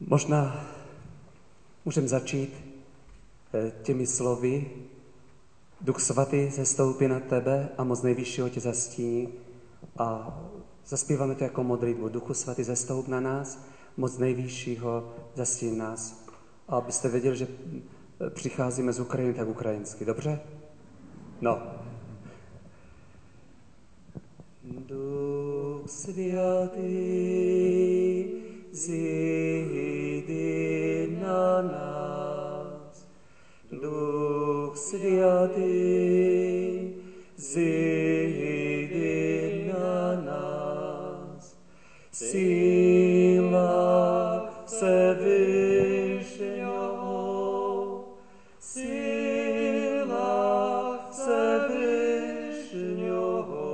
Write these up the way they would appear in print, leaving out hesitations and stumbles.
Možná můžeme začít těmi slovy. Duch svatý sestoupí na tebe a moc nejvyššího tě zastíní. A zaspíváme to jako modlitbu. Duchu svatý sestoup na nás, moc nejvyššího zastíní nás. A abyste věděli, že přicházíme z Ukrajiny, tak ukrajinsky. Dobře? No. Duch svatý, zjdi na nás. Duch svatý, zjdi na nás. Síla Vševyššího, síla Vševyššího,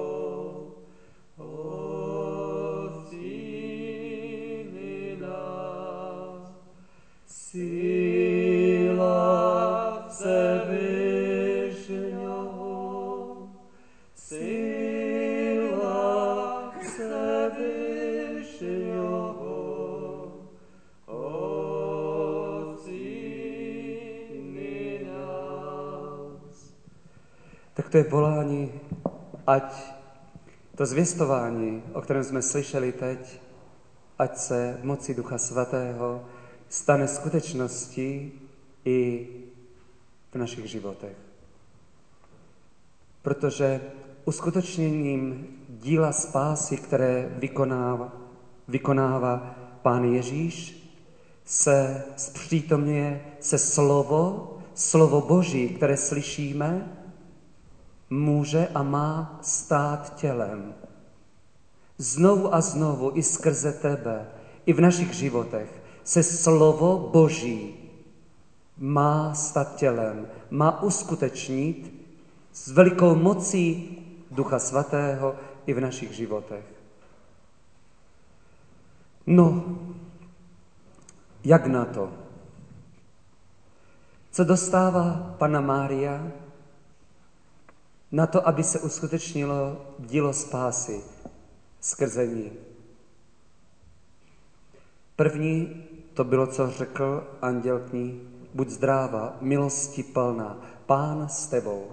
odstíní nás. Síla Vševyššího, síla Vševyššího, odstíní nás. Tak to je volání, ať to zvěstování, o kterém jsme slyšeli teď, ať se v moci Ducha Svatého stane skutečností i v našich životech. Protože uskutečněním díla spásy, které vykonává Pán Ježíš, se zpřítomňuje se slovo Boží, které slyšíme, může a má stát tělem. Znovu a znovu i skrze tebe, i v našich životech se slovo Boží má stát tělem, má uskutečnit s velikou mocí Ducha Svatého i v našich životech. No, jak na to? Co dostává Panna Mária na to, aby se uskutečnilo dílo spásy skrze ní? První to bylo, co řekl anděl k ní: buď zdráva, milosti plná, Pán s tebou.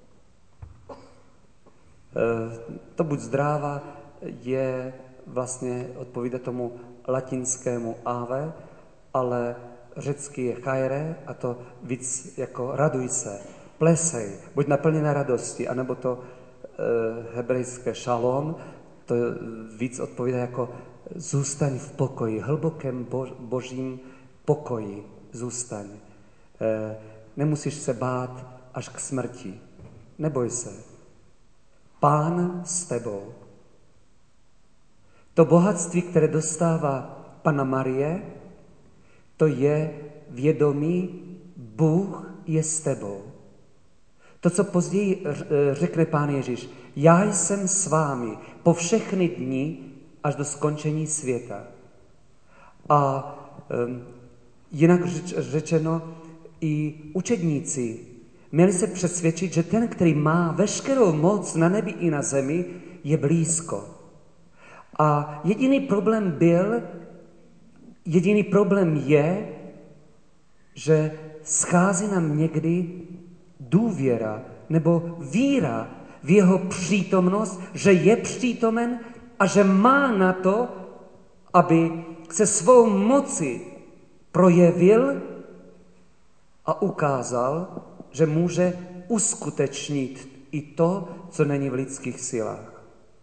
To buď zdráva je vlastně odpovídá tomu latinskému ave, ale řecky je chaire a to víc jako raduj se, plesej, buď naplněna radosti, anebo to hebrejské šalom, to víc odpovídá jako zůstaň v pokoji, hlubokém božím pokoji, zůstaň. Nemusíš se bát až k smrti, neboj se. Pán s tebou. To bohatství, které dostává Panna Marie, to je vědomí, Bůh je s tebou. To, co později řekne Pán Ježíš, já jsem s vámi po všechny dny až do skončení světa. A jinak řečeno, i učedníci měli se přesvědčit, že ten, který má veškerou moc na nebi i na zemi, je blízko. A jediný problém je, že schází nám někdy důvěra nebo víra v jeho přítomnost, že je přítomen a že má na to, aby se svou moci projevil a ukázal, že může uskutečnit i to, co není v lidských silách.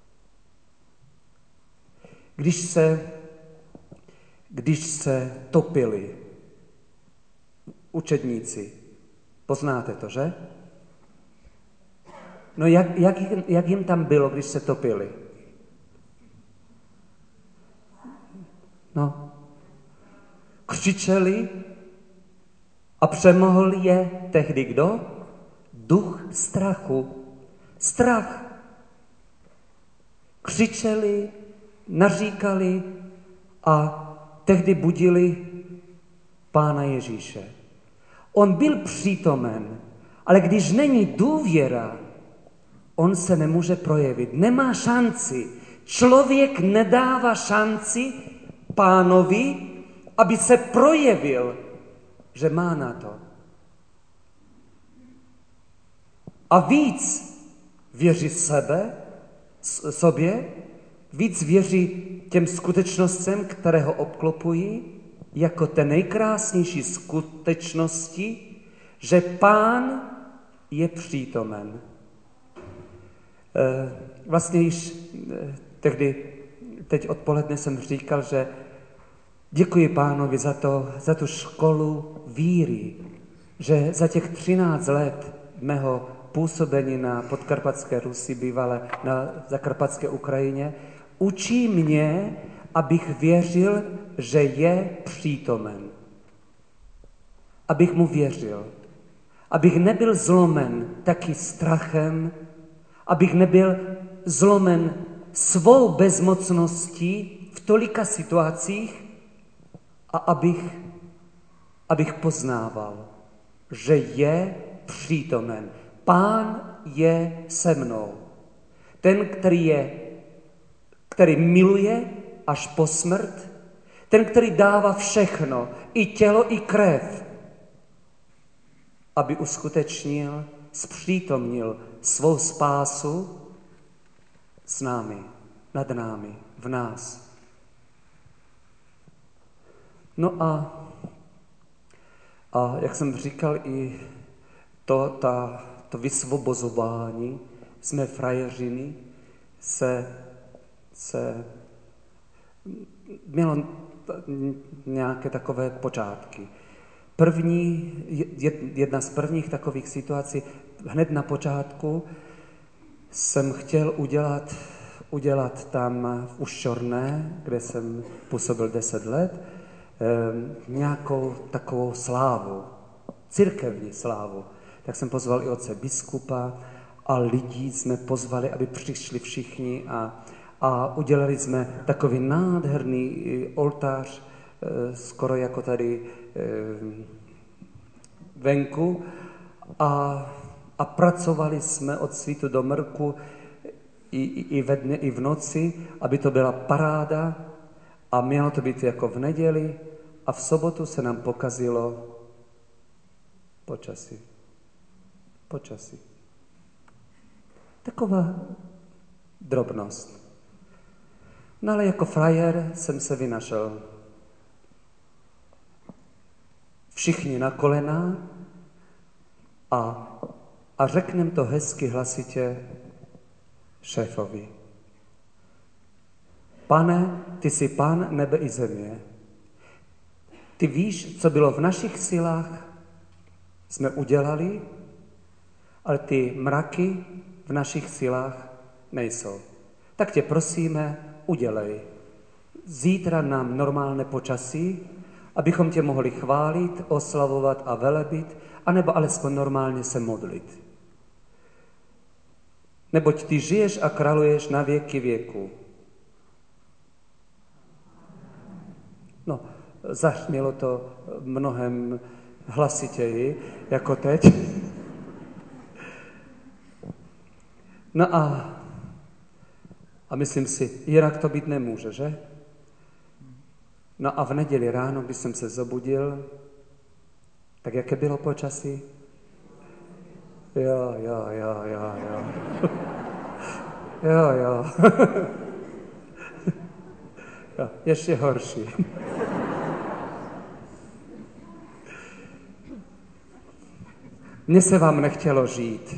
Když se topili učedníci, poznáte to, že? No jak jim tam bylo, když se topili? No, křičeli a přemohl je tehdy kdo? Duch strachu. Strach. Křičeli, naříkali a tehdy budili Pána Ježíše. On byl přítomen, ale když není důvěra, on se nemůže projevit. Nemá šanci. Člověk nedává šanci Pánovi, aby se projevil, že má na to. A víc věří sobě, víc věří těm skutečnostem, které ho obklopují, jako té nejkrásnější skutečnosti, že Pán je přítomen. Vlastně již teď odpoledne jsem říkal, že děkuji Pánovi za tu školu víry, že za těch 13 let mého působení na podkarpatské Rusi, bývalé na zakarpatské Ukrajině, učí mě, abych věřil, že je přítomen. Abych mu věřil. Abych nebyl zlomen taky strachem, abych nebyl zlomen svou bezmocností v tolika situacích a abych poznával, že je přítomen. Pán je se mnou. Ten, který miluje až po smrt, ten, který dává všechno, i tělo, i krev, aby uskutečnil, zpřítomnil svou spásu s námi, nad námi, v nás. No a jak jsem říkal, i to vysvobozování z mé frajeřiny se mělo nějaké takové počátky. Jedna z prvních takových situací, hned na počátku jsem chtěl udělat tam v Uščorné, kde jsem působil 10 let, nějakou takovou slávu, církevní slávu. Tak jsem pozval i otce biskupa a lidí jsme pozvali, aby přišli všichni a udělali jsme takový nádherný oltář, skoro jako tady venku a pracovali jsme od svítu do mrku i ve dne, i v noci, aby to byla paráda a mělo to být jako v neděli a v sobotu se nám pokazilo počasí. Taková drobnost. No ale jako frajer jsem se vynašel. Všichni na kolena a řeknem to hezky hlasitě šéfovi. Pane, ty jsi Pán nebe i země. Ty víš, co bylo v našich silách, jsme udělali, ale ty mraky v našich silách nejsou. Tak tě prosíme, udělej. Zítra nám normálné počasí, abychom tě mohli chválit, oslavovat a velebit, anebo alespoň normálně se modlit. Neboť ty žiješ a králuješ na věky věku. No, zahnělo to mnohem hlasitěji, jako teď. No a myslím si, jinak to být nemůže, že? No a v neděli ráno, když jsem se zobudil, tak jaké bylo počasí? Jo. Jo. Ještě horší. Mně se vám nechtělo žít.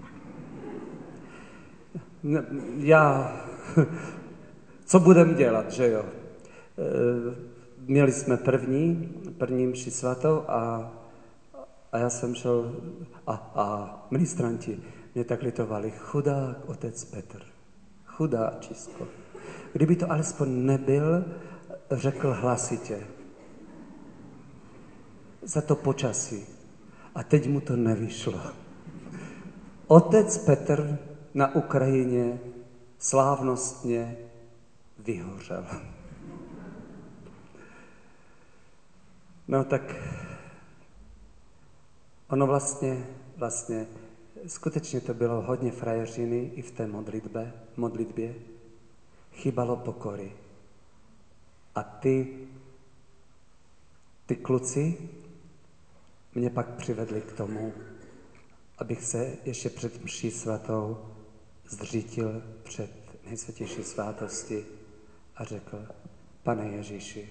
Co budem dělat, že jo? Měli jsme první mši svatou a já jsem šel a ministranti mě tak litovali. Chudák otec Petr, chudáčisko. Kdyby to alespoň nebyl, řekl hlasitě. Za to počasí. A teď mu to nevyšlo. Otec Petr na Ukrajině slávnostně vyhořel. No tak ono vlastně skutečně to bylo hodně frajeřiny i v té modlitbě. Chybalo pokory. A ty Ty kluci mě pak přivedli k tomu, abych se ještě před mší svatou zřítil před nejsvětější svátosti a řekl: Pane Ježíši,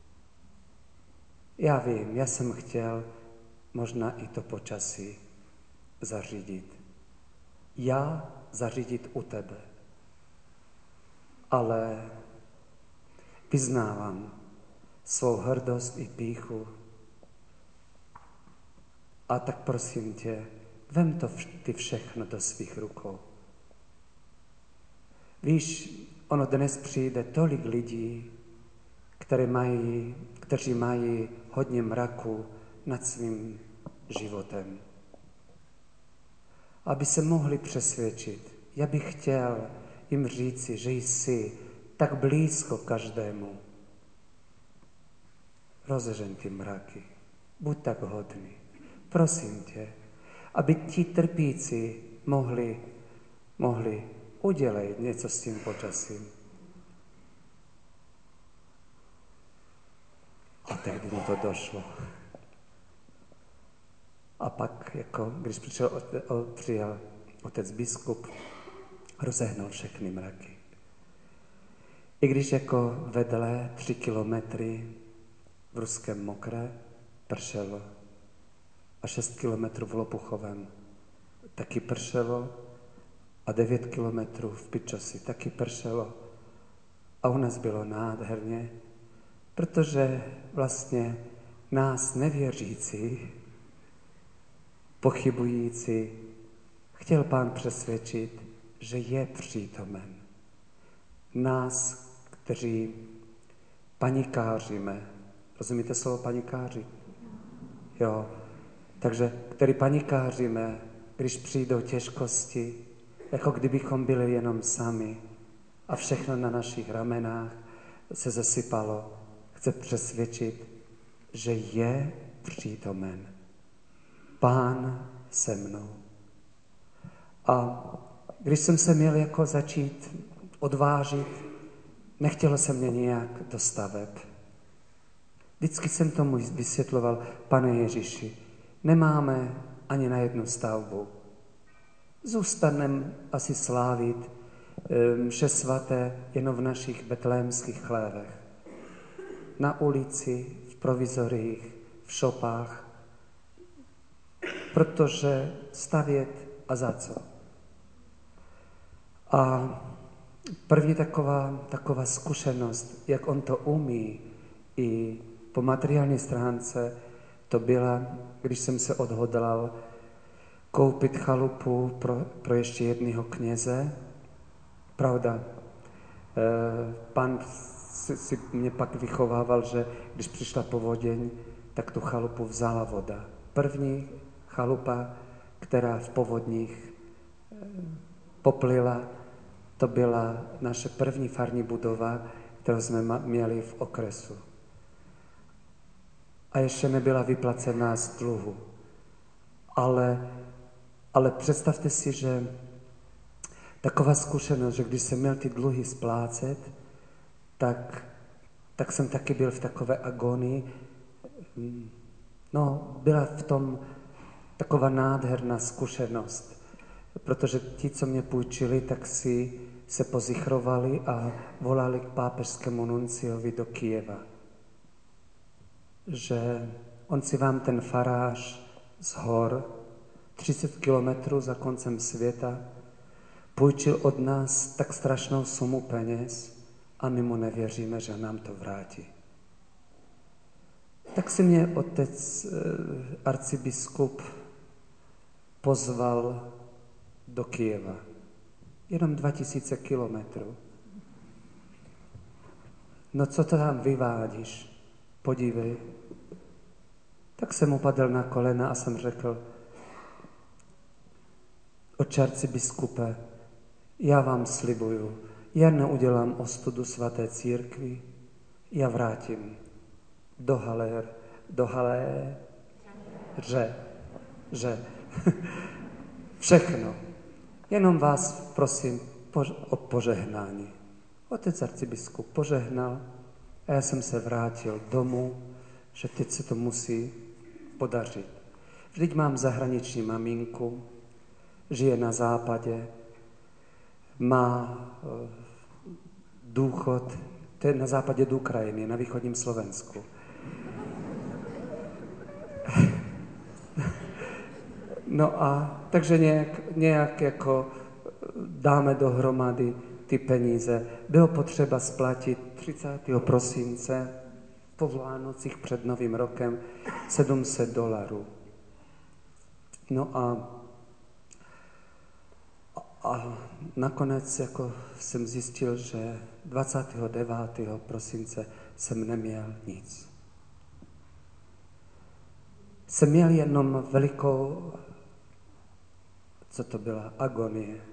já vím, já jsem chtěl možná i to počasí zařídit. Já zařídit u tebe. Ale vyznávám svou hrdost i pýchu. A tak prosím tě, vem to ty všechno do svých rukou. Víš, ono dnes přijde tolik lidí, kteří mají hodně mraku nad svým životem. Aby se mohli přesvědčit, já bych chtěl jim říci, že jsi tak blízko každému. Rozežeň ty mraky, buď tak hodný. Prosím tě, aby ti trpící mohli udělat něco s tím počasím. A tehdy mi to došlo. A pak, když přijel otec biskup, rozehnal všechny mraky. I když vedle 3 kilometry v Ruském Mokré pršelo a 6 kilometrů v Lopuchovém taky pršelo a 9 kilometrů v Pičosi taky pršelo. A u nás bylo nádherně, protože vlastně nás nevěřící, pochybující, chtěl Pán přesvědčit, že je přítomen. Nás, kteří panikáříme. Rozumíte slovo panikáři? Jo. Takže, který panikáříme, když přijdou těžkosti, jako kdybychom byli jenom sami a všechno na našich ramenách se zasypalo. Chce přesvědčit, že je přítomen. Pán se mnou. A když jsem se měl začít odvážit, nechtělo se mě nějak do staveb. Vždycky jsem tomu vysvětloval: Pane Ježíši, nemáme ani na jednu stavbu. Zůstaneme asi slávit mše svaté jenom v našich betlémských chlévech. Na ulici, v provizoriích, v šopách. Protože stavět a za co? A první taková zkušenost, jak on to umí i po materiální stránce, to byla, když jsem se odhodlal koupit chalupu pro ještě jednoho kněze. Pravda, Pán si mě pak vychovával, že když přišla povoděň, tak tu chalupu vzala voda. První chalupa, která v povodních poplila, to byla naše první farní budova, kterou jsme měli v okresu. A ještě nebyla vyplacená z dluhu. Ale představte si, že taková zkušenost, že když jsem měl ty dluhy splácet, tak jsem taky byl v takové agonii. No, byla v tom taková nádherná zkušenost, protože ti, co mě půjčili, tak si se pozichrovali a volali k pápežskému nunciovi do Kyjeva, že on si vám ten farář z hor 30 kilometrů za koncem světa půjčil od nás tak strašnou sumu peněz a my mu nevěříme, že nám to vrátí. Tak si mě otec arcibiskup pozval do Kyjeva. Jenom 2000 kilometrů. No co to tam vyvádíš? Podívej. Tak jsem upadl na kolena a jsem řekl: Otče arcibiskupe, já vám slibuju, já neudělám ostudu svaté církvi, já vrátím do haléře, všechno. Jenom vás prosím o požehnání. Otec arcibiskup požehnal a já jsem se vrátil domů že teď se to musí podařit. Vždyť mám zahraniční maminku, žije na západě, má důchod, to je na západě do Ukrajiny, na východním Slovensku. No a takže nějak jako dáme dohromady ty peníze. Bylo potřeba splatit 30. prosince po Vánocích před Novým rokem $700. No a nakonec jako jsem zjistil, že 29. prosince jsem neměl nic. Jsem měl jenom velikou, co to byla, agonie.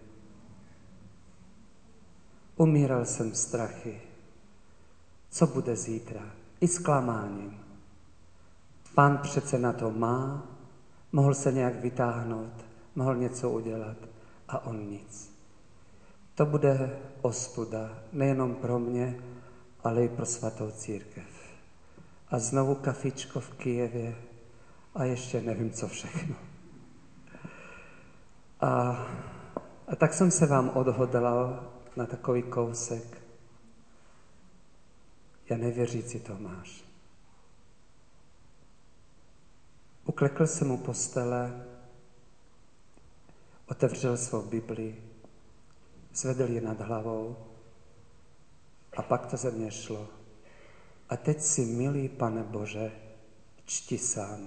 Umíral jsem v strachy. Co bude zítra? I zklamáním. Pán přece na to má, mohl se nějak vytáhnout, mohl něco udělat a on nic. To bude ostuda nejenom pro mě, ale i pro svatou církev. A znovu kafičko v Kyjevě a ještě nevím, co všechno. A tak jsem se vám odhodlal na takový kousek. Já nevěřící Tomáš. Uklekl jsem u postele, otevřel svou Bibli, zvedl ji nad hlavou a pak to ze mě šlo. A teď si, milý Pane Bože, čti sám.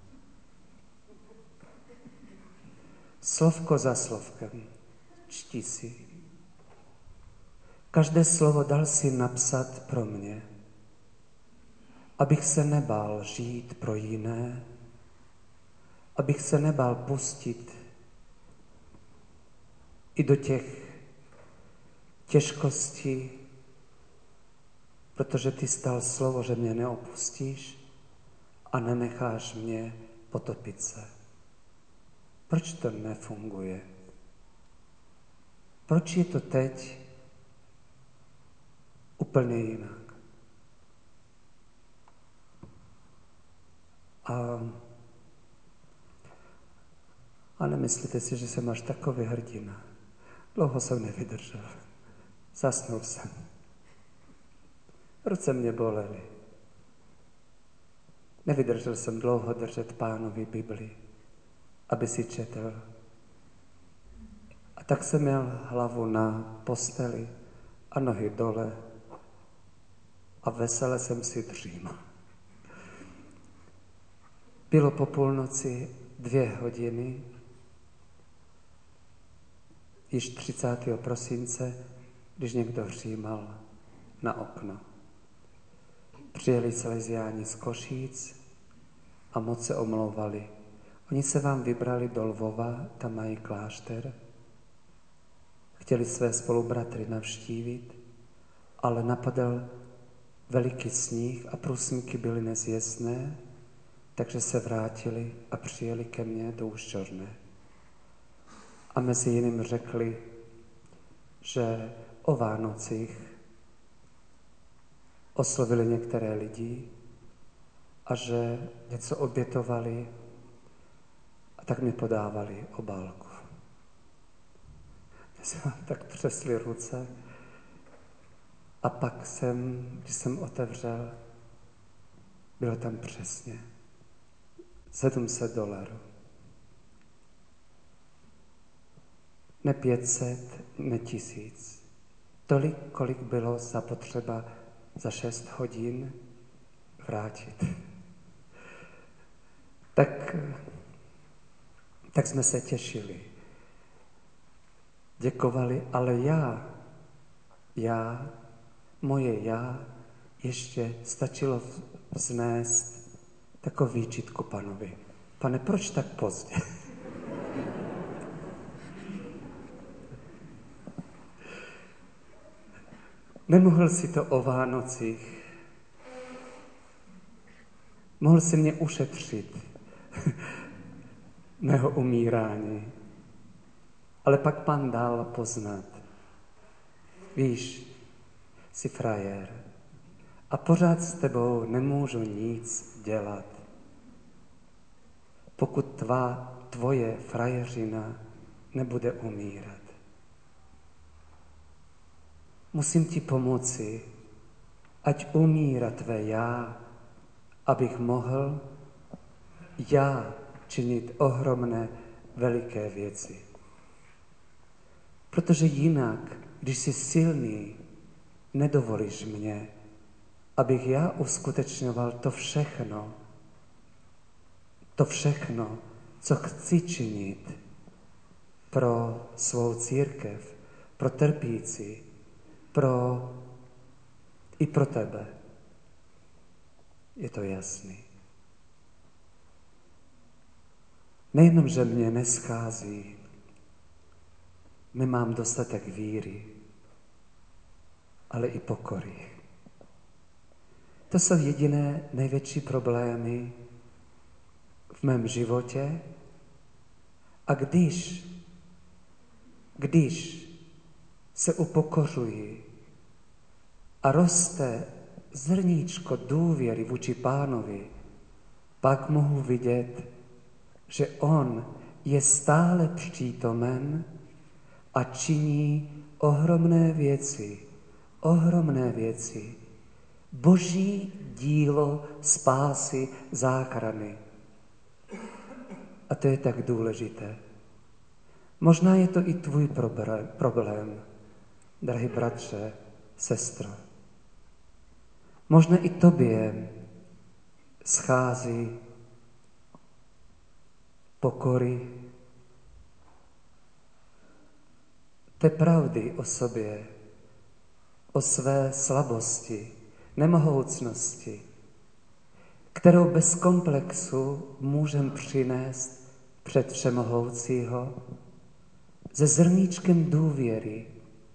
Slovko za slovkem, čti si. Každé slovo dal si napsat pro mě, abych se nebál žít pro jiné, abych se nebál pustit i do těch těžkostí, protože ty stal slovo, že mě neopustíš a nenecháš mě potopit se. Proč to nefunguje? Proč je to teď úplně jinak? A nemyslíte si, že jsem až takový hrdina. Dlouho jsem nevydržel. Zasnul jsem. Ruce mě bolely. Nevydržel jsem dlouho držet Pánovi Bibli, aby si četl. A tak jsem měl hlavu na posteli a nohy dole a vesele jsem si dřímal. Bylo po půlnoci 2 hodiny, již 30. prosince, když někdo hřímal na okno. Přijeli Salesiáni z Košíc a moc se omlouvali. Oni se vám vybrali do Lvova, tam mají klášter. Chtěli své spolubratry navštívit, ale napadl veliký sníh a průsmyky byly nezjistné, takže se vrátili a přijeli ke mně do Úšťorné. A mezi jiným řekli, že o Vánocích oslovili některé lidi a že něco obětovali a tak mi podávali obálku. Já jsem tak třesli ruce a pak když jsem otevřel, bylo tam přesně $700. Ne 500, ne 1000. Tolik, kolik bylo zapotřeba za 6 hodin vrátit. Tak jsme se těšili. Děkovali, ale moje já ještě stačilo vznést takovou výčitku Panovi. Pane, proč tak pozdě? Nemohl si to o Vánocích. Mohl si mě ušetřit mého umírání. Ale pak Pán dal poznat. Víš, jsi frajer. a pořád s tebou nemůžu nic dělat. Pokud tvoje frajeřina nebude umírat. Musím ti pomoci, ať umírá tvé já, abych mohl já činit ohromné, veliké věci. Protože jinak, když jsi silný, nedovolíš mě, abych já uskutečňoval to všechno, co chci činit pro svou církev, pro trpící, i pro tebe. Je to jasný. Nejenom, že mě neschází, nemám dostatek víry, ale i pokory. To jsou jediné největší problémy v mém životě. A když se upokořuji a roste zrníčko důvěry vůči Pánovi, pak mohu vidět, že on je stále přítomen a činí ohromné věci. Boží dílo spásy, záchrany. A to je tak důležité. Možná je to i tvůj problém, drahý bratře, sestro. Možná i tobě schází pokory, té pravdy o sobě, o své slabosti, nemohoucnosti, kterou bez komplexu můžem přinést před Všemohoucího, se zrníčkem důvěry.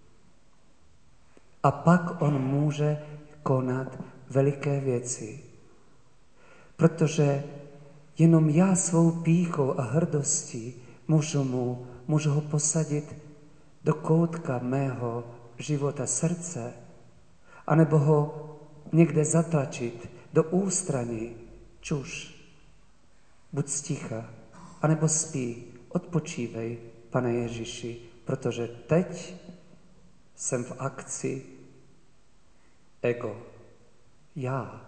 A pak on může konat veliké věci. Protože jenom já svou pýchou a hrdostí můžu ho posadit do koutka mého života srdce, anebo ho někde zatlačit do ústraní, čuš, buď sticha, anebo spí, odpočívej, Pane Ježíši, protože teď jsem v akci ego, já.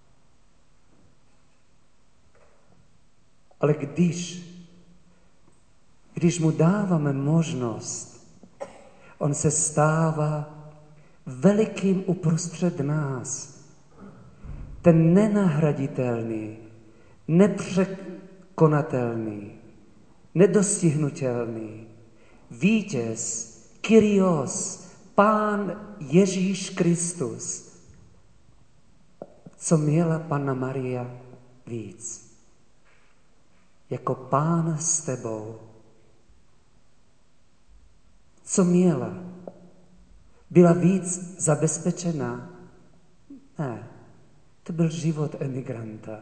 Ale když mu dáváme možnost, on se stává velikým uprostřed nás. Ten nenahraditelný, nepřekonatelný, nedostihnutelný vítěz, Kyrios, Pán Ježíš Kristus. Co měla Panna Maria víc? Jako Pán s tebou. Co měla? Byla víc zabezpečená? Ne, to byl život emigranta.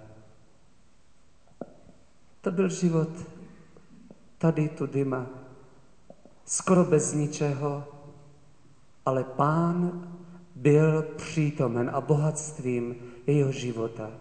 To byl život tady, tudyma, skoro bez ničeho, ale Pán byl přítomen a bohatstvím jejího života.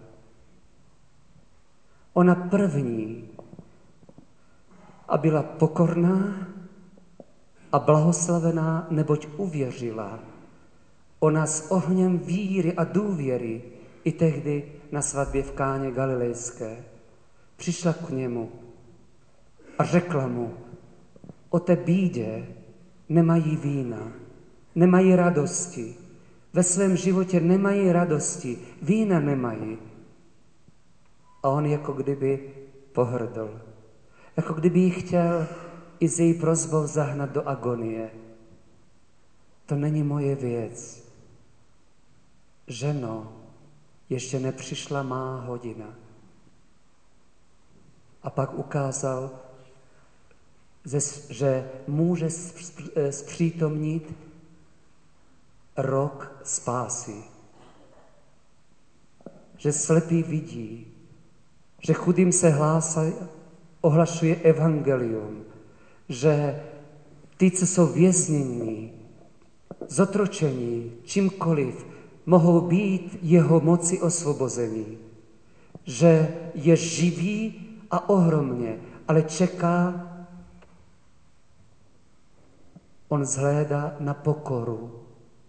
Ona první a byla pokorná a blahoslavená, neboť uvěřila. Ona s ohněm víry a důvěry i tehdy na svatbě v Káně Galilejské přišla k němu a řekla mu, o té bídě nemají vína, nemají radosti, ve svém životě nemají radosti, vína nemají. A on jako kdyby pohrdl, jako kdyby ji chtěl i s její prosbou zahnat do agonie. To není moje věc. Ženo, ještě nepřišla má hodina. A pak ukázal, že může zpřítomnit rok spásy. Že slepý vidí, že chudým se ohlašuje evangelium, že ty, co jsou věznění, zotročení, čímkoliv, mohou být jeho moci osvobození. Že je živý a ohromně, ale čeká, on zhlédá na pokoru.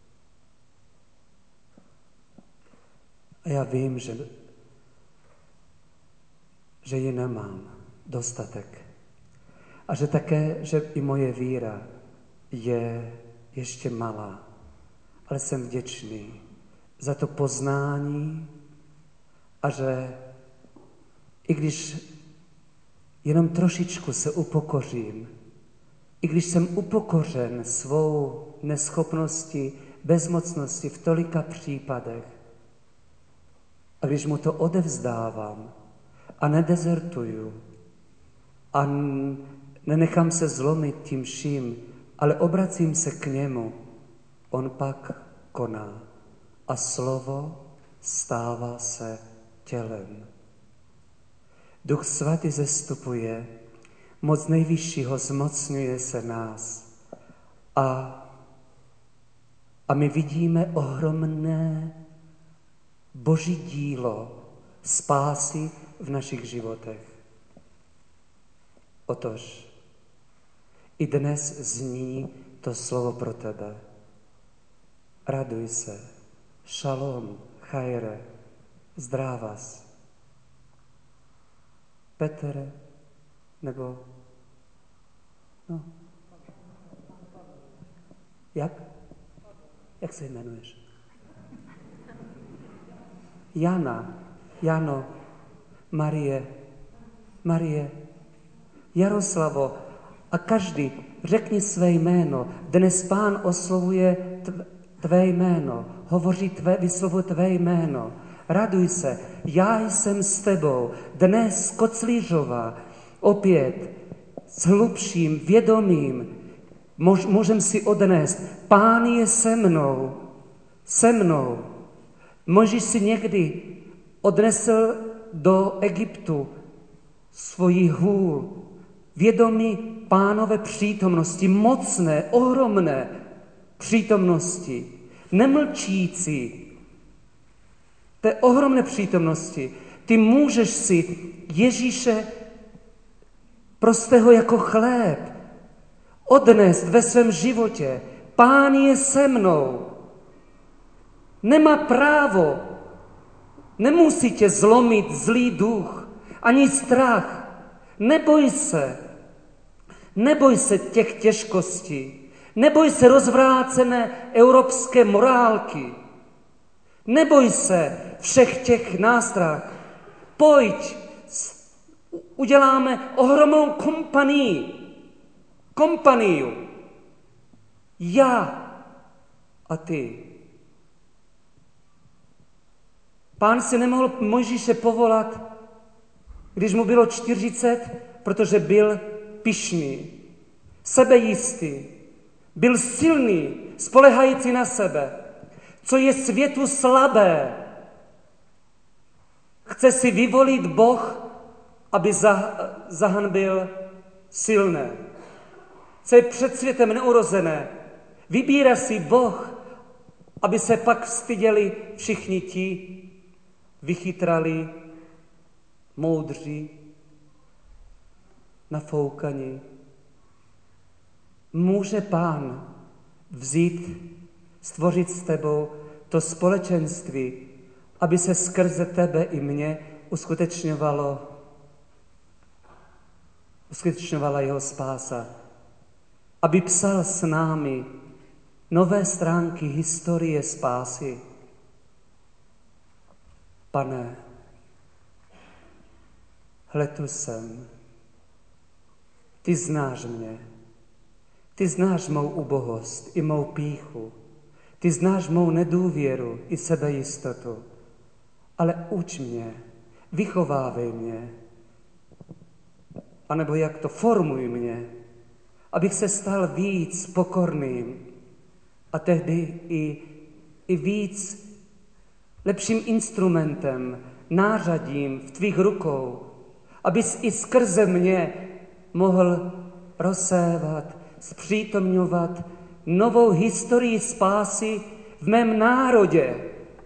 A já vím, že ji nemám dostatek. A že také, že i moje víra je ještě malá. Ale jsem vděčný za to poznání a že i když jenom trošičku se upokořím, i když jsem upokořen svou neschopností, bezmocností v tolika případech, a když mu to odevzdávám a nedezertuju a nenechám se zlomit tím vším, ale obracím se k němu, on pak koná a slovo stává se tělem. Duch svatý zestupuje, moc nejvyššího zmocňuje se nás a my vidíme ohromné Boží dílo spásy v našich životech. Otož i dnes zní to slovo pro tebe. Raduj se, šalom, chajre, zdrávas. Petr, nebo no. Jak? Jak se jmenuješ? Jana, Jano, Marie, Jaroslavo a každý řekni své jméno. Dnes Pán oslovuje tvé jméno, vyslovuje tvé jméno. Raduj se, já jsem s tebou. Dnes Koclířová, opět s hlubším vědomím, můžem si odnést. Pán je se mnou. Možíš si někdy odnesl do Egyptu svojich hůl, vědomí Pánové přítomnosti, mocné, ohromné přítomnosti, nemlčící, té ohromné přítomnosti. Ty můžeš si Ježíše prostého jako chléb odnést ve svém životě. Pán je se mnou. Nemá právo, nemusí tě zlomit zlý duch, ani strach. Neboj se těch těžkostí, neboj se rozvrácené evropské morálky, neboj se všech těch nástrah. Pojď, uděláme ohromnou kompaniu. Já a ty. Pán si nemohl Mojžíše povolat, když mu bylo 40, protože byl pyšný, sebejistý, byl silný, spolehající na sebe. Co je světu slabé, chce si vyvolit Boh, aby zahanbil silné. Co je před světem neurozené, vybírá si Boh, aby se pak styděli všichni ti, vychytrali, moudří, nafoukaní. Může Pán stvořit s tebou to společenství, aby se skrze tebe i mě uskutečňovala jeho spása. Aby psal s námi nové stránky historie spásy. Pane, hle tu jsem. Ty znáš mě. Ty znáš mou ubohost i mou pýchu. Ty znáš mou nedůvěru i sebejistotu. Ale uč mě, vychovávej mě. A nebo jak to, formuj mě, abych se stal víc pokorným a tehdy i víc lepším instrumentem, nářadím v tvých rukou, abys i skrze mě mohl rozsévat, zpřítomňovat novou historii spásy v mém národě,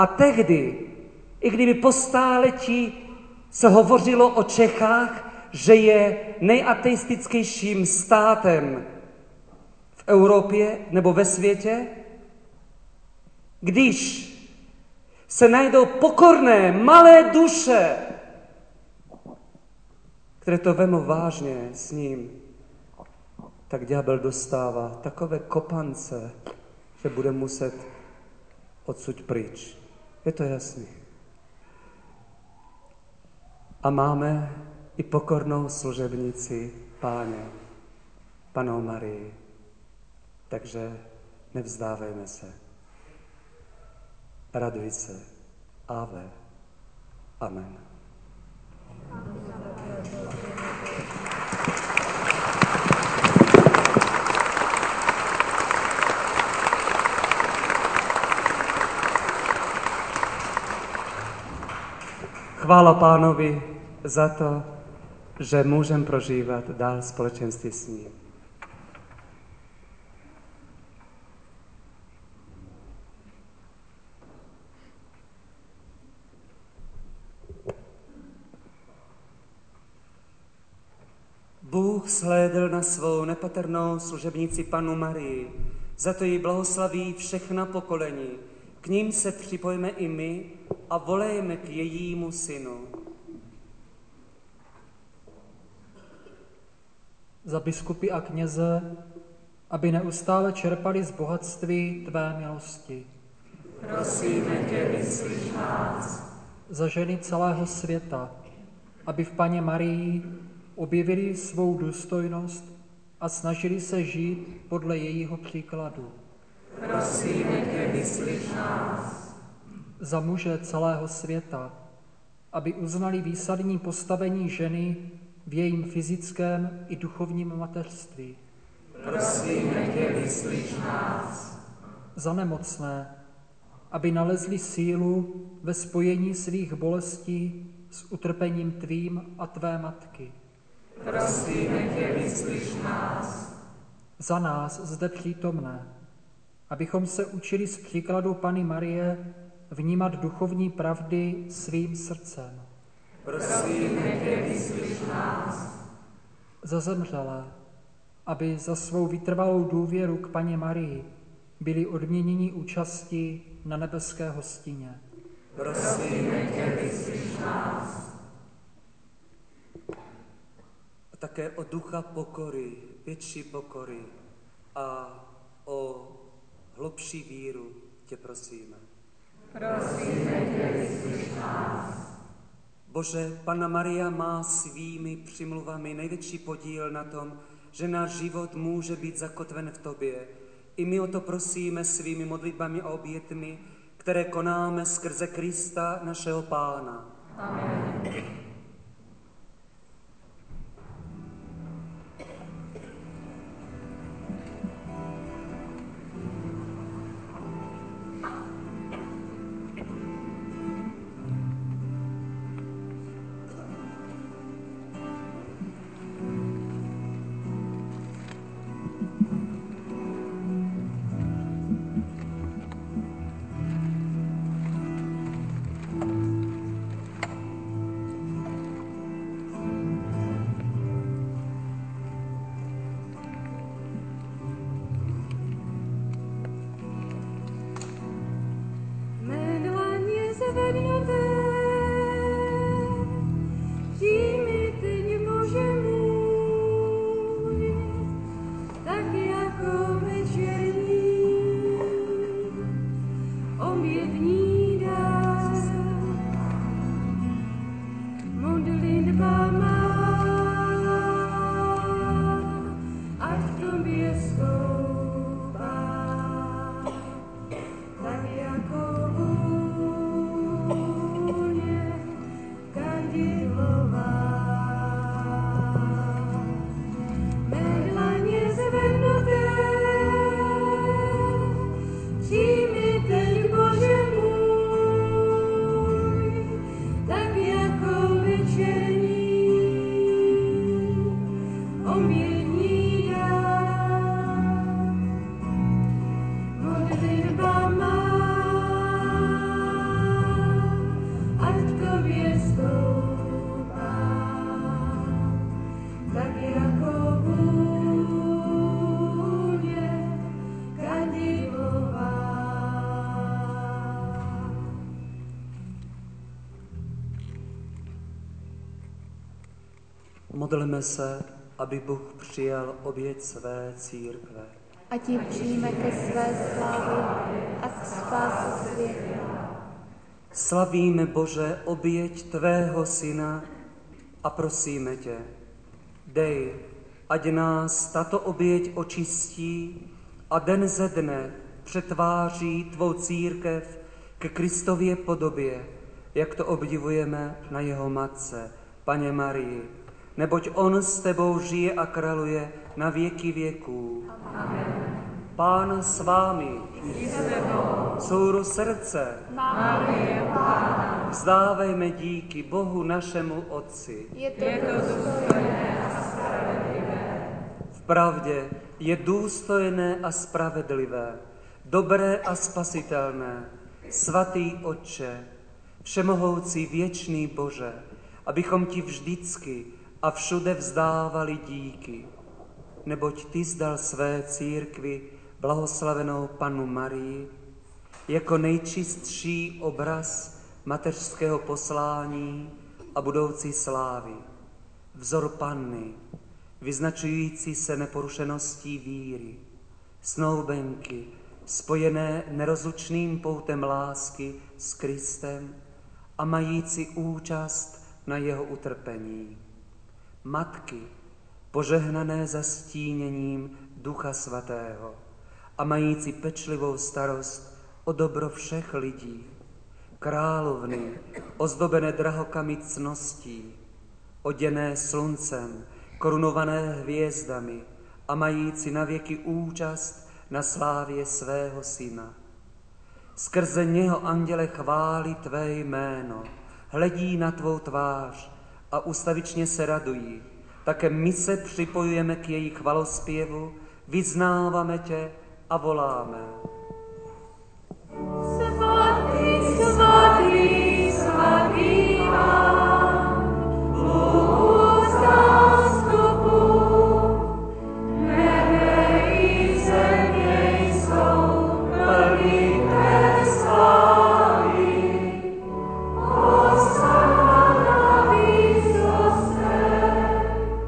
A tehdy, i kdyby po stáletí se hovořilo o Čechách, že je nejateistickějším státem v Evropě nebo ve světě, když se najdou pokorné, malé duše, které to vemou vážně s ním, tak ďábel dostává takové kopance, že bude muset odsud pryč. Je to jasný. A máme i pokornou služebnici Páně, Pannou Marii. Takže nevzdávejme se. Raduj se. Ave. Amen. Chvála Pánovi za to, že můžeme prožívat dál společenství s ním. Bůh shlédl na svou nepatrnou služebnici Pannu Marii, za to jí blahoslaví všechna pokolení. K ním se připojíme i my a volejme k jejímu synu. Za biskupy a kněze, aby neustále čerpali z bohatství tvé milosti. Prosíme tě, vyslyš nás. Za ženy celého světa, aby v Panně Marii objevili svou důstojnost a snažili se žít podle jejího příkladu. Prosíme tě, vyslyš nás. Za muže celého světa, aby uznali výsadní postavení ženy v jejím fyzickém i duchovním mateřství. Prosíme tě, vyslyš nás. Za nemocné, aby nalezli sílu ve spojení svých bolestí s utrpením tvým a tvé matky. Prosíme tě, vyslyš nás. Za nás zde přítomné, abychom se učili z příkladu Panny Marie vnímat duchovní pravdy svým srdcem. Prosíme tě, vyslyš nás. Za zemřelé, aby za svou vytrvalou důvěru k Panně Marii byli odměněni účastí na nebeské hostině. Prosíme tě, vyslyš nás. A také o ducha pokory, větší pokory a o hlubší víru tě prosíme. Prosíme tě, vyslyš nás. Bože, Panna Maria má svými přimluvami největší podíl na tom, že náš život může být zakotven v tobě. I my o to prosíme svými modlitbami a obětmi, které konáme skrze Krista, našeho Pána. Amen. Bože můj. Modleme se, aby Bůh přijal oběť své církve. Ať ji přijme ke své slávě a k spáse světa. Slavíme, Bože, oběť tvého syna a prosíme tě, dej, ať nás tato oběť očistí a den ze dne přetváří tvou církev ke Kristově podobě, jak to obdivujeme na jeho matce, Panně Marii. Neboť on s tebou žije a králuje na věky věků. Amen. Pán s vámi. Souro srdce. Máme Pána. Vzdávejme díky Bohu našemu Otci. Je to důstojné a spravedlivé. Vpravdě je důstojné a spravedlivé, dobré a spasitelné, svatý Otče, všemohoucí věčný Bože, abychom ti vždycky a všude vzdávali díky. Neboť ty zdal své církvi blahoslavenou Pannu Marii jako nejčistší obraz mateřského poslání a budoucí slávy, vzor Panny, vyznačující se neporušeností víry, snoubenky, spojené nerozlučným poutem lásky s Kristem a mající účast na jeho utrpení. Matky, požehnané zastíněním Ducha Svatého a mající pečlivou starost o dobro všech lidí, královny, ozdobené drahokamy cností, oděné sluncem, korunované hvězdami a mající navěky účast na slávě svého syna. Skrze něho, anděle, chválí tvé jméno, hledí na tvou tvář a ustavičně se radují. Také my se připojujeme k její chvalospěvu, vyznáváme tě a voláme. Svatý, svatý, svatý Pán, Bůh zástupu, nebe i země jsou plný té slávy. Hosana na výsostech,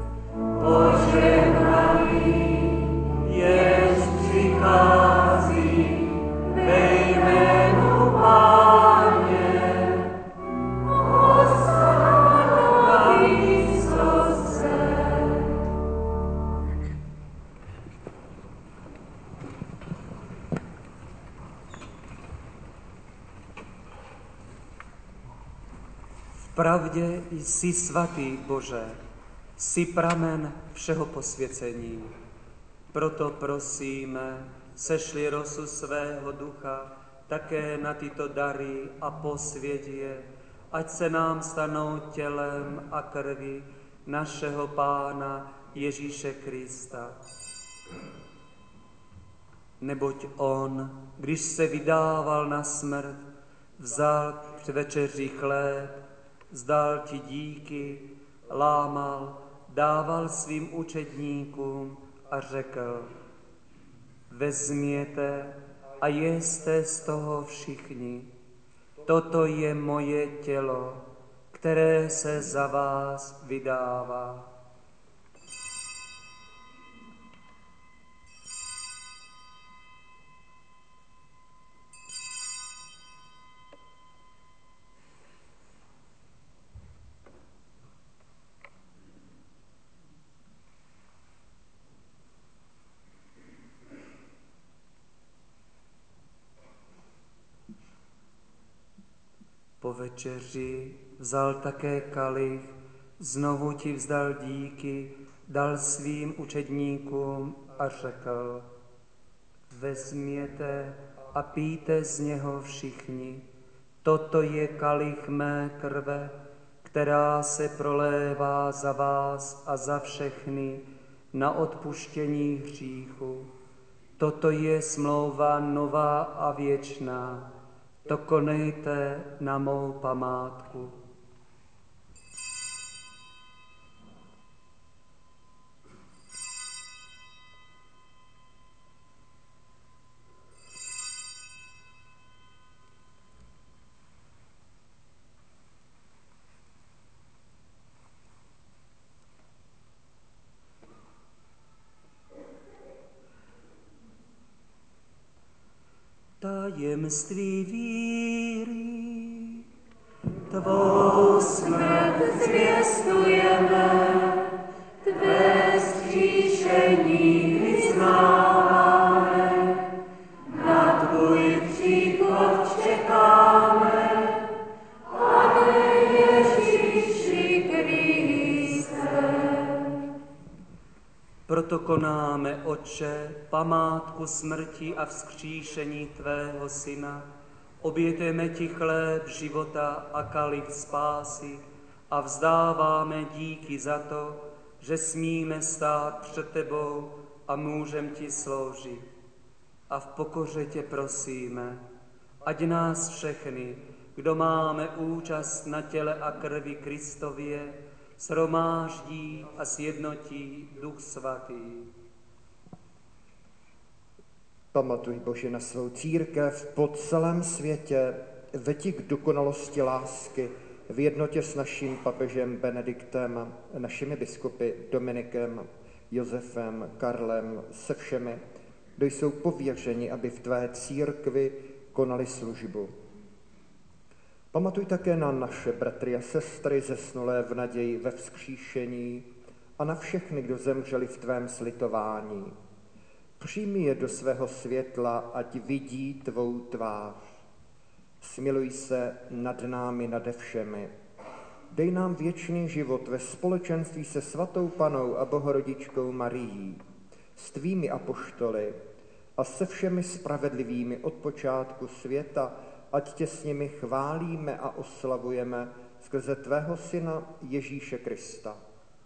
požehnaný, jež přichází ve jménu Páně. Hosana na výsostech. Vpravdě jsi svatý, Bože, jsi pramen všeho posvěcení. Proto prosíme, sešli rosu svého ducha také na tyto dary a posvěť je, ať se nám stanou tělem a krví našeho Pána Ježíše Krista. Neboť on, když se vydával na smrt, vzal při večeři chléb, vzdal ti díky, lámal, dával svým učedníkům a řekl: vezměte a jeste z toho všichni. Toto je moje tělo, které se za vás vydává. Po večeři vzal také kalich, znovu ti vzdal díky, dal svým učedníkům a řekl: vezměte a pijte z něho všichni. Toto je kalich mé krve, která se prolévá za vás a za všechny na odpuštění hříchu. Toto je smlouva nová a věčná. To konejte na mou památku. tajemství víry. Tvou smrt zvěstujeme, tvé vzkříšení vyznáváme, na tvůj příchod čekáme, Pane Ježíši Kriste. Proto konáme, Otče, památku smrti a vzkříšení tvého Syna, obětujeme ti chléb života a kalich spásy a vzdáváme díky za to, že smíme stát před tebou a můžem ti sloužit. A v pokoře tě prosíme, ať nás všechny, kdo máme účast na těle a krvi Kristově, shromáždí a sjednotí Duch Svatý. Pamatuj, Bože, na svou církev po celém světě, vedi k dokonalosti lásky v jednotě s naším papežem Benediktem, našimi biskupy Dominikem, Josefem, Karlem, se všemi, kdo jsou pověřeni, aby v tvé církvi konali službu. Pamatuj také na naše bratry a sestry zesnulé v naději ve vzkříšení a na všechny, kdo zemřeli v tvém slitování. Přijmi je do svého světla, ať vidí tvou tvář. Smiluj se nad námi, nade všemi. Dej nám věčný život ve společenství se svatou Pannou a Bohorodičkou Marií, s tvými apoštoly a se všemi spravedlivými od počátku světa, ať tě s nimi chválíme a oslavujeme skrze tvého Syna Ježíše Krista.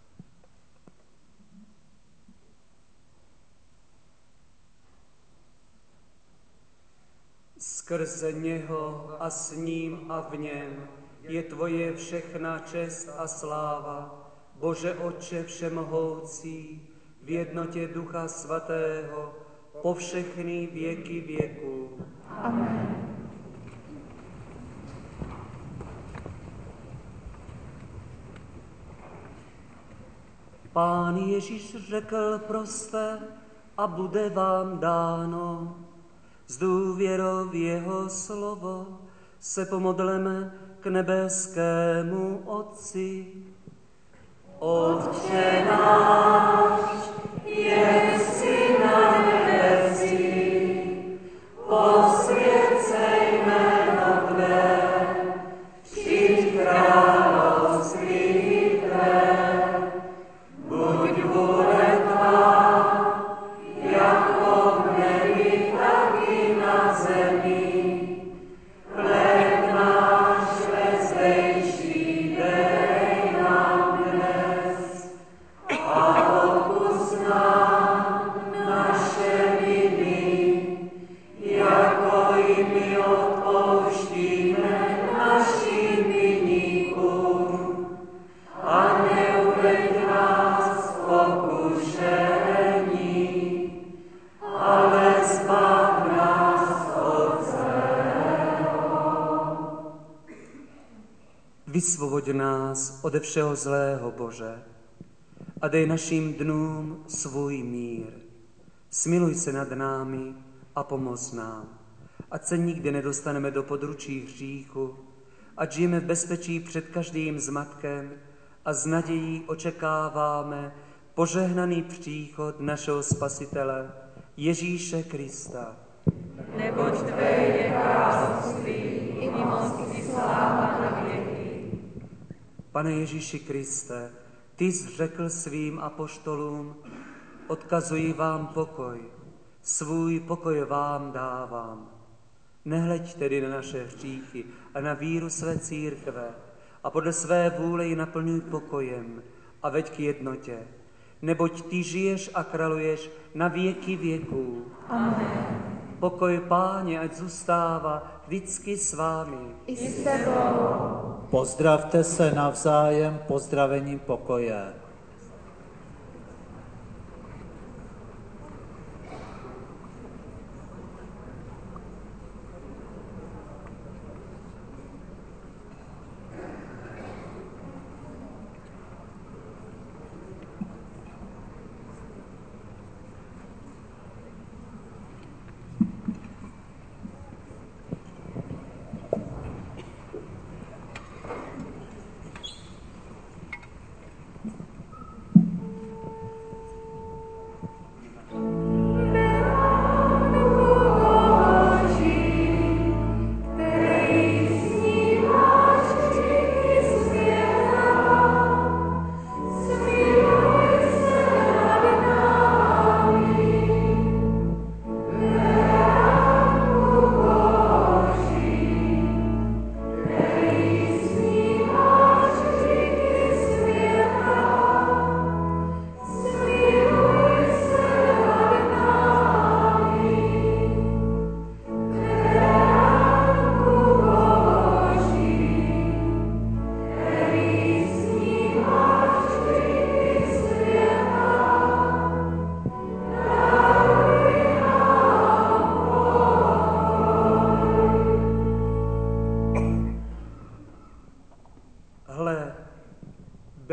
Skrze něho a s ním a v něm je tvoje všechna čest a sláva, Bože Otče všemohoucí, v jednotě Ducha Svatého, po všechny věky věků. Amen. Pán Ježíš řekl, proste a bude vám dáno. S důvěrou v jeho slovo se pomodleme k nebeskému Otci. Otče náš, jsi na nebesích, posvěcej jméno tvé, přijď království tvé, buď vůle tvá, jako v nebi, tak i na zemi. Chléb náš vezdejší dej nám dnes a odpusť nám naše viny, jako i my odpouštíme našim viníkům. A neuveď nás v pokušení, ale zbav nás od zlého. Vysvoboď nás ode všeho zlého, Bože, a dej našim dnům svůj mír. Smiluj se nad námi a pomoz nám, ať se nikdy nedostaneme do područí hříchu, ať žijeme v bezpečí před každým zmatkem a s nadějí očekáváme požehnaný příchod našeho Spasitele Ježíše Krista. Neboť tvé je království i moc i sláva na věky. Pane Ježíši Kriste, ty jsi řekl svým apoštolům, odkazuji vám pokoj, svůj pokoj vám dávám. Nehleď tedy na naše hříchy a na víru své církve a podle své vůle ji naplňuj pokojem a veď k jednotě, neboť ty žiješ a králuješ na věky věků. Amen. Pokoj Páně, ať zůstává vždycky s vámi. I s tebou. Pozdravte se navzájem pozdravením pokoje.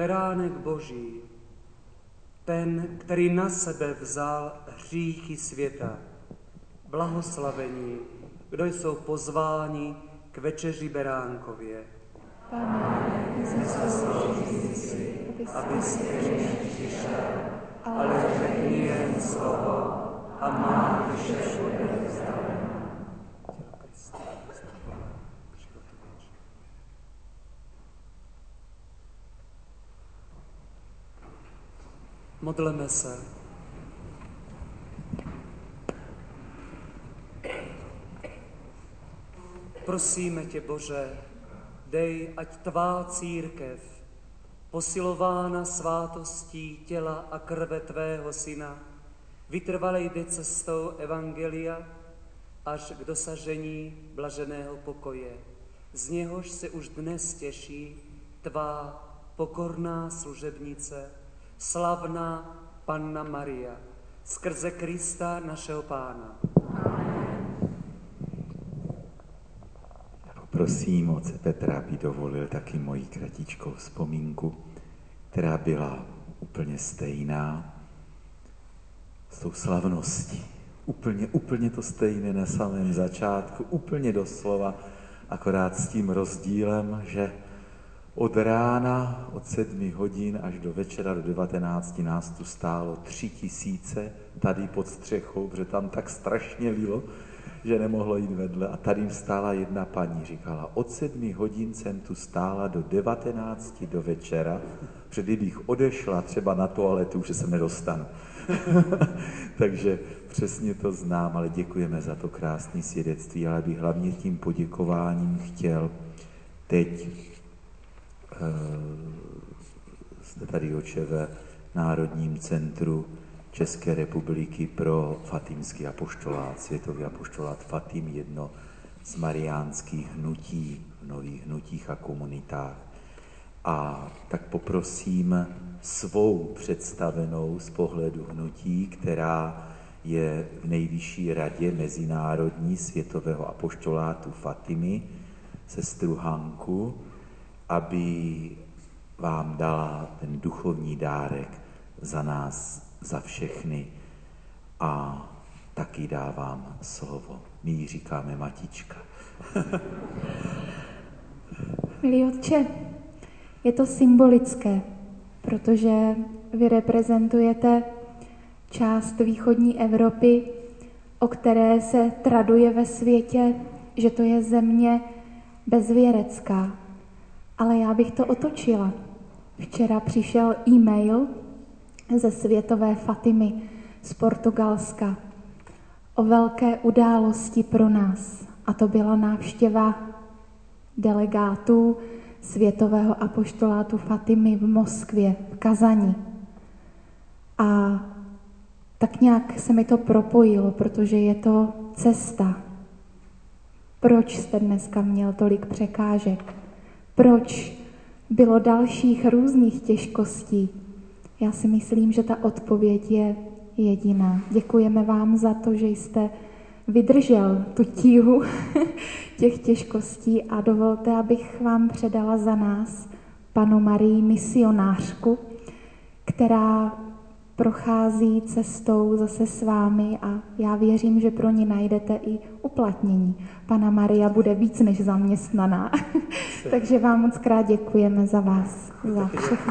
beránek Boží, ten, který na sebe vzal hříchy světa. Blahoslavení, kdo jsou pozváni k večeři beránkově. Pane, zaslouží si, aby si přišel, ale řekni jen slovo a má duše bude uzdravena. Modleme se. Prosíme tě, Bože, dej, ať tvá církev, posilována svátostí těla a krve tvého syna, vytrvale jde cestou evangelia až k dosažení blaženého pokoje. Z něhož se už dnes těší tvá pokorná služebnice, slavná Panna Maria, skrze Krista našeho Pána. Prosím otce Petra, aby dovolil taky moji kratičkou vzpomínku, která byla úplně stejná s tou slavností. Úplně to stejné na samém začátku, úplně doslova, akorát s tím rozdílem, že od rána, od 7 hodin až do večera do 19 nás tu stálo 3000 tady pod střechou, protože tam tak strašně lilo, že nemohlo jít vedle. A tady stála jedna paní, říkala, od 7 hodin jsem tu stála do 19 do večera, protože kdybych odešla třeba na toaletu, že se nedostanu. Takže přesně to znám, ale děkujeme za to krásné svědectví, ale bych hlavně tím poděkováním chtěl teď jste tady oče ve Národním centru České republiky pro fatimský apoštolát, světový apoštolát Fatim, jedno z mariánských hnutí, v nových hnutích a komunitách. A tak poprosím svou představenou z pohledu hnutí, která je v nejvyšší radě mezinárodní světového apoštolátu Fatimy, sestru Hanku, aby vám dala ten duchovní dárek za nás, za všechny a taky dávám slovo. My jí říkáme Matička. Milý otče, je to symbolické, protože vy reprezentujete část východní Evropy, o které se traduje ve světě, že to je země bezvěrecká. Ale já bych to otočila. Včera přišel e-mail ze světové Fatimy z Portugalska o velké události pro nás. A to byla návštěva delegátů světového apoštolátu Fatimy v Moskvě, v Kazani. A tak nějak se mi to propojilo, protože je to cesta. Proč jste dneska měl tolik překážek? Proč bylo dalších různých těžkostí? Já si myslím, že ta odpověď je jediná. Děkujeme vám za to, že jste vydržel tu tíhu těch těžkostí a dovolte, abych vám předala za nás Panu Marii misionářku, která prochází cestou zase s vámi a já věřím, že pro ní najdete i uplatnění. Panna Maria bude víc než zaměstnaná. Takže vám moc krát děkujeme za vás, za všechno.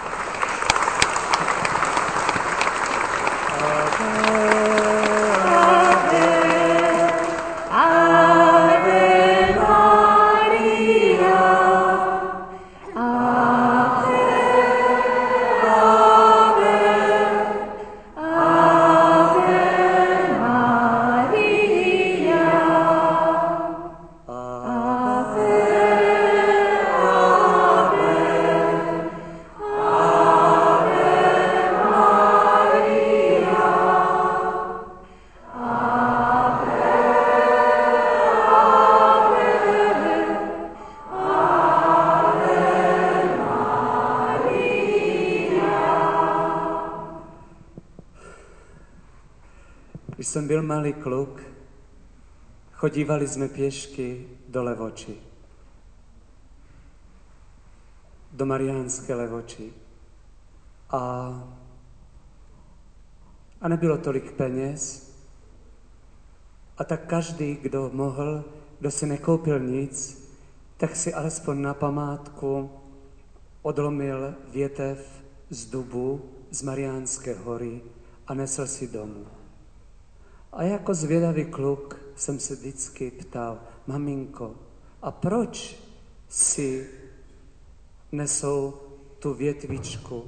Když jsem byl malý kluk, chodívali jsme pěšky do Levoči. do Mariánské Levoči. A nebylo tolik peněz. A tak každý, kdo mohl, kdo si nekoupil nic, tak si alespoň na památku odlomil větev z dubu z Mariánské hory a nesl si domů. A jako zvědavý kluk jsem se vždycky ptal, maminko, a proč si nesou tu větvičku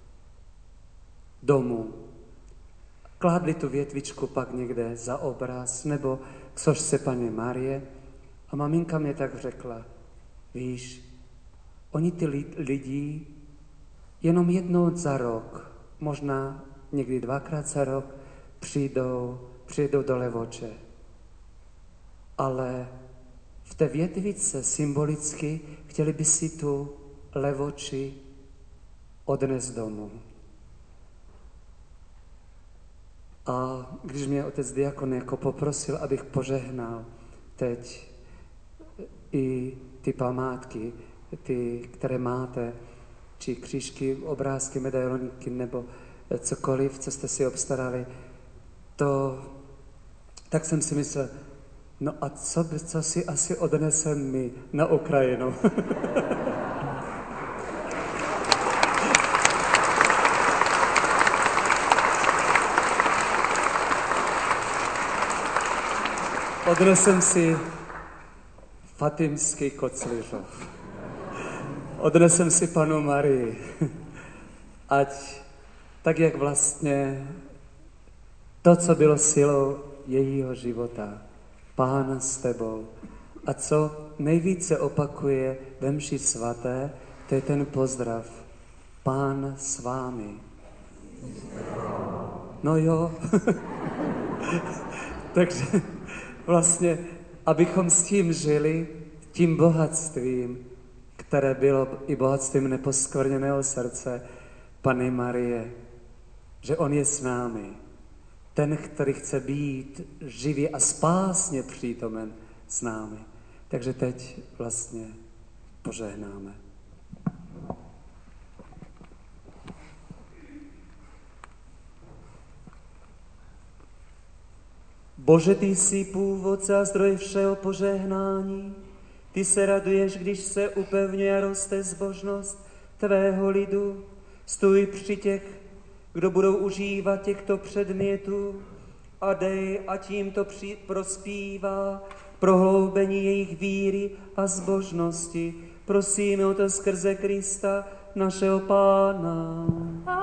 domů? Kládli tu větvičku pak někde za obraz, nebo k sošce Panny Marie. A maminka mě tak řekla, víš, oni ty lidi jenom jednou za rok, možná někdy 2krát za rok, přijdou do Levoče. Ale v té větvice symbolicky chtěli by si tu Levoči odnést domů. A když mě otec diakon jako poprosil, abych požehnal teď i ty památky, ty, které máte, či křížky, obrázky, medailoníky nebo cokoliv, co jste si obstarali, tak jsem si myslel, no a co si asi odnesem my na Ukrajinu? Odnesem si Fatimský Kocliřov. Odnesem si Pannu Marii. Ať tak, jak vlastně to, co bylo silou jejího života, Pán s tebou. A co nejvíce opakuje ve mši svaté, to je ten pozdrav. Pán s vámi. No jo. Takže vlastně, abychom s tím žili, tím bohatstvím, které bylo i bohatstvím neposkvrněného srdce Panny Marie, že on je s námi. Ten, který chce být živě a spásně přítomen s námi. Takže teď vlastně požehnáme. Bože, ty jsi původce a zdroj všeho požehnání. Ty se raduješ, když se upevňuje a roste zbožnost tvého lidu. Stůj při těch, kdo budou užívat těchto předmětů a dej, ať jim to prospívá prohloubení jejich víry a zbožnosti. Prosíme o to skrze Krista, našeho Pána.